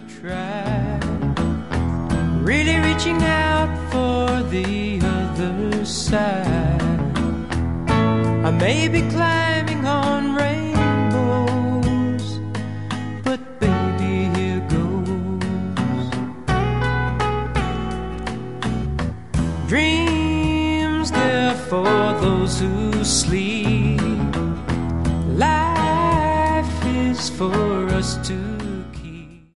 try, really reaching out for the other side. I may be climbing on rainbows, but baby, here goes. Dreams, they're for those who sleep.